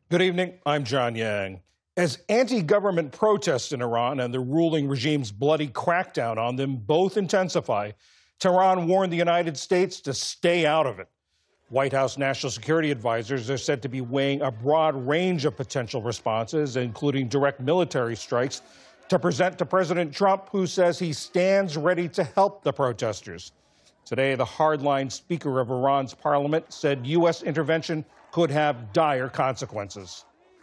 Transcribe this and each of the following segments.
Good evening. I'm John Yang. As anti-government protests in Iran and the ruling regime's bloody crackdown on them both intensify, Tehran warned the United States to stay out of it. White House national security advisors are said to be weighing a broad range of potential responses, including direct military strikes, to present to President Trump, who says he stands ready to help the protesters. Today, the hardline Speaker of Iran's parliament said U.S. intervention could have dire consequences.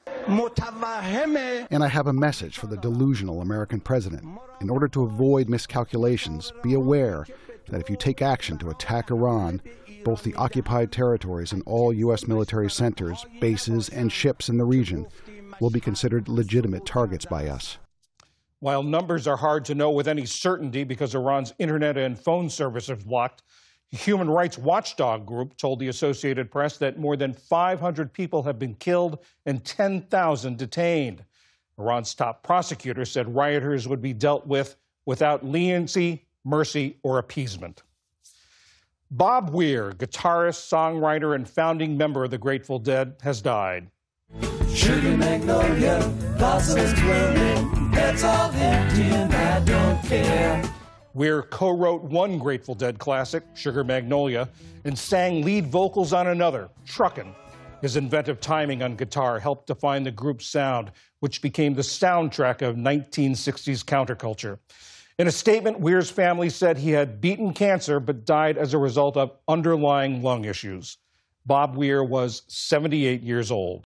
And I have a message for the delusional American president. In order to avoid miscalculations, be aware that if you take action to attack Iran, both the occupied territories and all U.S. military centers, bases, and ships in the region will be considered legitimate targets by us. While numbers are hard to know with any certainty because Iran's internet and phone service are blocked, a human rights watchdog group told the Associated Press that more than 500 people have been killed and 10,000 detained. Iran's top prosecutor said rioters would be dealt with without leniency, mercy, or appeasement. Bob Weir, guitarist, songwriter, and founding member of the Grateful Dead, has died. Sugar magnolia, blossoms blooming, heads all empty and I don't care. Weir co-wrote one Grateful Dead classic, Sugar Magnolia, and sang lead vocals on another, Truckin'. His inventive timing on guitar helped define the group's sound, which became the soundtrack of 1960s counterculture. In a statement, Weir's family said he had beaten cancer but died as a result of underlying lung issues. Bob Weir was 78 years old.